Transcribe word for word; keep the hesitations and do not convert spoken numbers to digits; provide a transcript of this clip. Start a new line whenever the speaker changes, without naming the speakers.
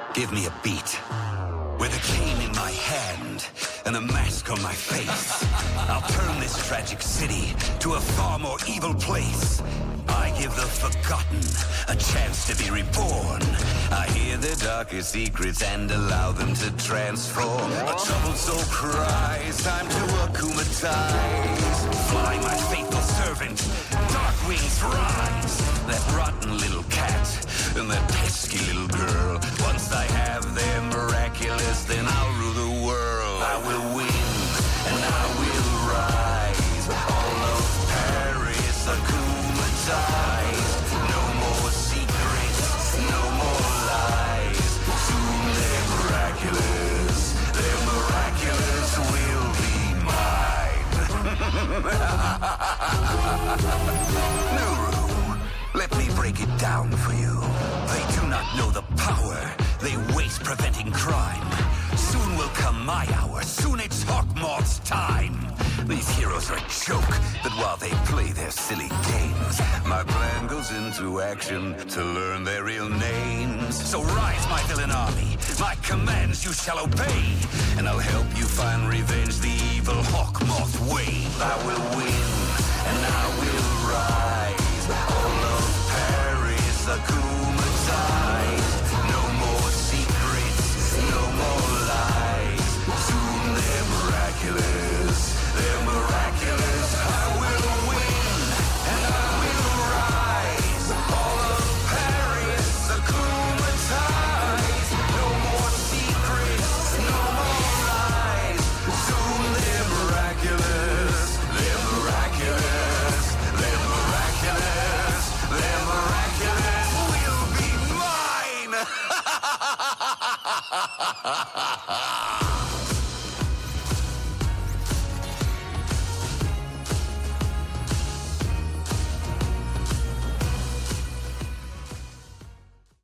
Give me a beat. With a cane in my hand and a mask on my face, I'll turn this tragic city to a far more evil place. I give the forgotten a chance to be reborn. I hear their darkest secrets and allow them to transform. A troubled soul cries, time to akumatize. Fly, my faithful servant, dark wings rise. That rotten little cat and that pesky little girl. Once I have their miraculous, then I'll rule the world. I will win and I will rise. All of Paris akumatized. No more secrets, no more lies. Soon they're miraculous, they're miraculous will be mine. Nuru, let me break it down for you. They do not know the power they waste preventing crime. Soon will come my hour, soon it's Hawkmoth's time. These heroes are a joke, but while they play their silly games, my plan goes into action to learn their real names. So rise, my villain army, my commands you shall obey, and I'll help you find revenge the evil Hawkmoth way. I will win, and I will rise. All of Paris akumatized. No more secrets, no more lies. Soon they're miraculous, they're miraculous. I will win, and I will rise. All of Paris akumatized. No more secrets, no more lies. Soon they're miraculous, they're miraculous, they're miraculous, they're miraculous. Will be mine.